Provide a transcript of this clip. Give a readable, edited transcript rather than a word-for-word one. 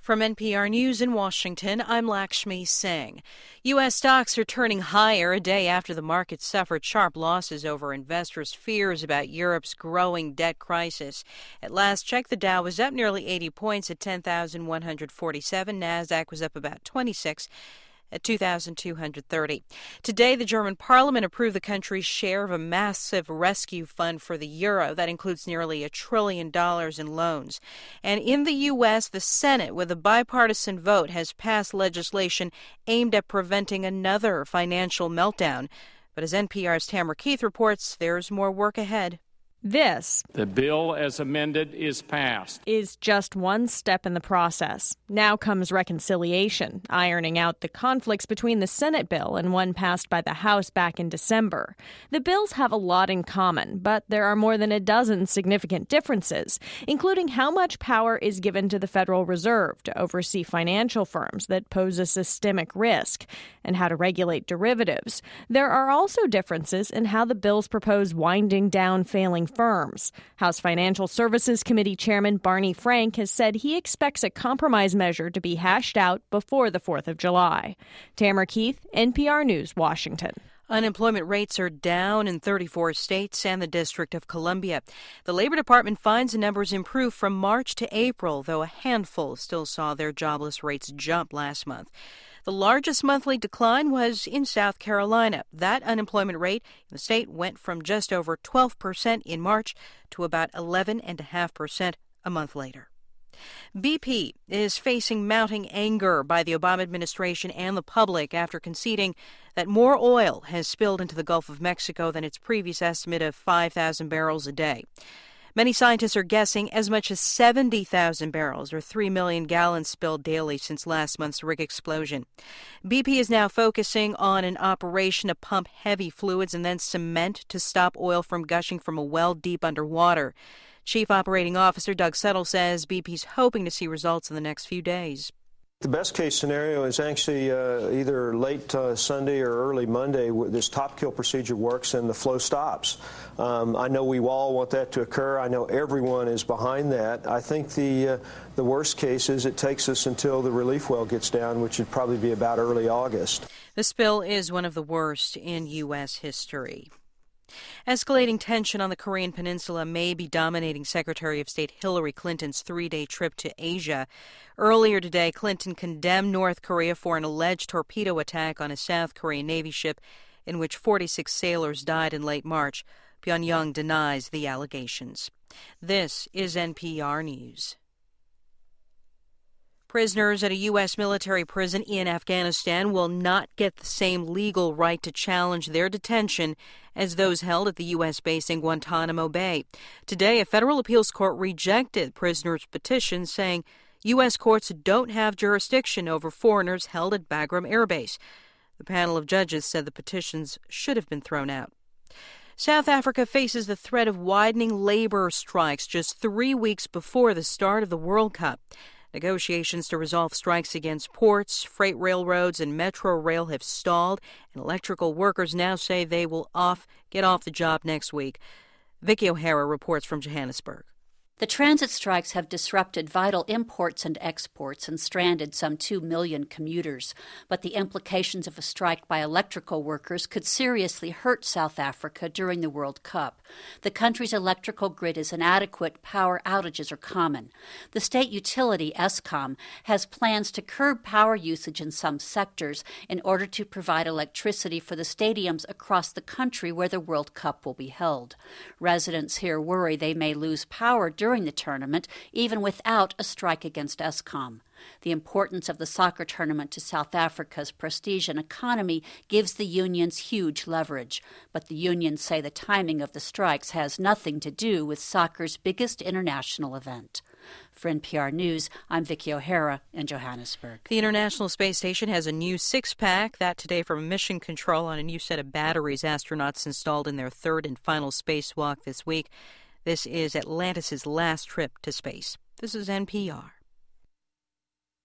From NPR News in Washington, I'm Lakshmi Singh. U.S. stocks are turning higher a day after the market suffered sharp losses over investors' fears about Europe's growing debt crisis. At last check, the Dow was up nearly 80 points at 10,147. NASDAQ was up about 26 at 2,230. Today, the German parliament approved the country's share of a massive rescue fund for the euro. That includes nearly $1 trillion in loans. And in the U.S., the Senate, with a bipartisan vote, has passed legislation aimed at preventing another financial meltdown. But as NPR's Tamara Keith reports, there's more work ahead. This, the bill as amended, is passed, is just one step in the process. Now comes reconciliation, ironing out the conflicts between the Senate bill and one passed by the House back in December. The bills have a lot in common, but there are more than a dozen significant differences, including how much power is given to the Federal Reserve to oversee financial firms that pose a systemic risk, and how to regulate derivatives. There are also differences in how the bills propose winding down failing firms. House Financial Services Committee Chairman Barney Frank has said he expects a compromise measure to be hashed out before the 4th of July. Tamara Keith, NPR News, Washington. Unemployment rates are down in 34 states and the District of Columbia. The Labor Department finds the numbers improved from March to April, though a handful still saw their jobless rates jump last month. The largest monthly decline was in South Carolina. That unemployment rate in the state went from just over 12% in March to about 11.5% a month later. BP is facing mounting anger by the Obama administration and the public after conceding that more oil has spilled into the Gulf of Mexico than its previous estimate of 5,000 barrels a day. Many scientists are guessing as much as 70,000 barrels or 3 million gallons spilled daily since last month's rig explosion. BP is now focusing on an operation to pump heavy fluids and then cement to stop oil from gushing from a well deep underwater. Chief Operating Officer Doug Settle says BP's hoping to see results in the next few days. The best case scenario is actually either late Sunday or early Monday. This top kill procedure works and the flow stops. I know we all want that to occur. I know everyone is behind that. I think the worst case is it takes us until the relief well gets down, which would probably be about early August. The spill is one of the worst in U.S. history. Escalating tension on the Korean Peninsula may be dominating Secretary of State Hillary Clinton's 3-day trip to Asia. Earlier today, Clinton condemned North Korea for an alleged torpedo attack on a South Korean Navy ship in which 46 sailors died in late March. Pyongyang denies the allegations. This is NPR News. Prisoners at a U.S. military prison in Afghanistan will not get the same legal right to challenge their detention as those held at the U.S. base in Guantanamo Bay. Today, a federal appeals court rejected prisoners' petition, saying U.S. courts don't have jurisdiction over foreigners held at Bagram Air Base. The panel of judges said the petitions should have been thrown out. South Africa faces the threat of widening labor strikes just 3 weeks before the start of the World Cup. Negotiations to resolve strikes against ports, freight railroads, and metro rail have stalled, and electrical workers now say they will get off the job next week. Vicky O'Hara reports from Johannesburg. The transit strikes have disrupted vital imports and exports and stranded some 2 million commuters. But the implications of a strike by electrical workers could seriously hurt South Africa during the World Cup. The country's electrical grid is inadequate, power outages are common. The state utility, Eskom, has plans to curb power usage in some sectors in order to provide electricity for the stadiums across the country where the World Cup will be held. Residents here worry they may lose power during the tournament, even without a strike against Eskom. The importance of the soccer tournament to South Africa's prestige and economy gives the unions huge leverage. But the unions say the timing of the strikes has nothing to do with soccer's biggest international event. For NPR News, I'm Vicky O'Hara in Johannesburg. The International Space Station has a new six-pack. That today from Mission Control on a new set of batteries astronauts installed in their third and final spacewalk this week. This is Atlantis' last trip to space. This is NPR.